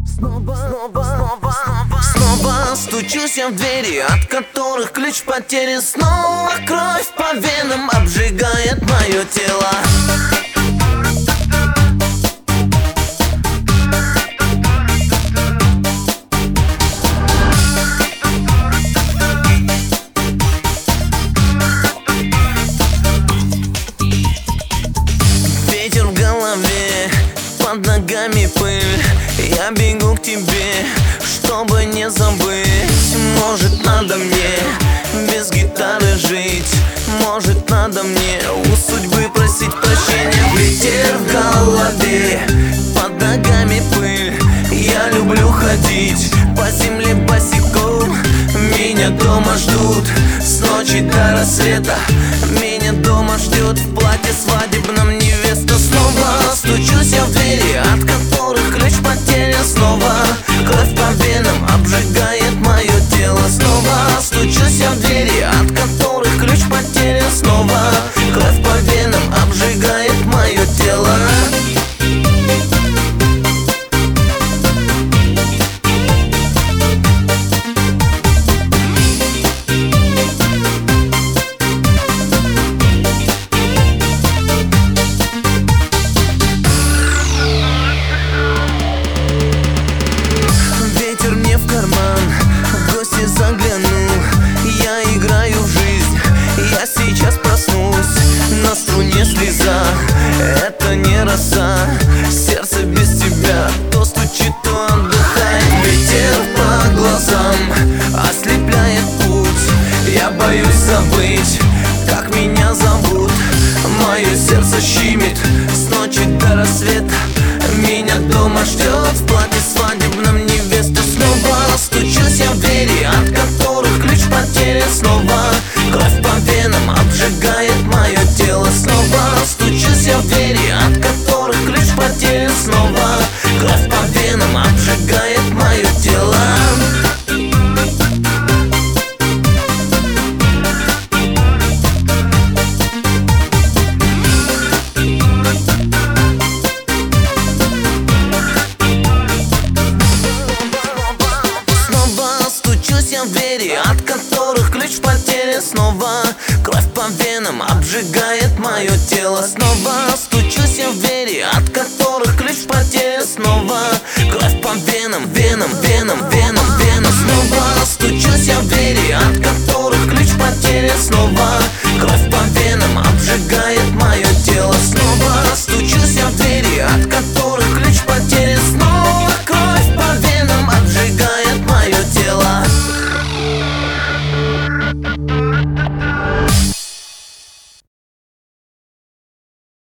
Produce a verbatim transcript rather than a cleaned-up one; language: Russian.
Снова, снова, снова, снова, снова стучусь я в двери, от которых ключ потерян. Снова кровь по венам обжигает мое тело. Ветер в голове, под ногами пыль. Я бегу к тебе, чтобы не забыть. Может, надо мне без гитары жить. Может, надо мне у судьбы просить прощения. Ветер в голове, под ногами пыль. Я люблю ходить по земле босиком. Меня дома ждут с ночи до рассвета. Меня дома ждет в платье свадебном невеста. Снова стучусь я в двери, от которых ключ потерян. Снова кровь по венам обжигает мое тело. Снова стучусь я в двери, от которых ключ потерян. Снова кровь по венам обжигает мое тело. Заглянул, я играю в жизнь. Я сейчас проснусь, на струне слеза. Это не роса, сердце без тебя то стучит, то отдыхает. Ветер по глазам ослепляет путь. Я боюсь забыть, как меня зовут. Мое сердце щемит с ночи до рассвета. Меня дома ждет в платье свадебном невеста. Снова стучусь я в двери, от которых ключ потерян. Снова кровь по венам обжигает мое тело. Снова стучусь я в двери, от которых ключ потерян. Снова кровь по венам обжигает мое тело. В двери, от которых ключ потерян. Снова кровь по венам обжигает мое тело. Снова стучусь я в двери, от которых ключ потерян. Снова кровь по венам, венам, венам, венам, венам. Снова стучусь я в двери, от которых ключ потерян. Снова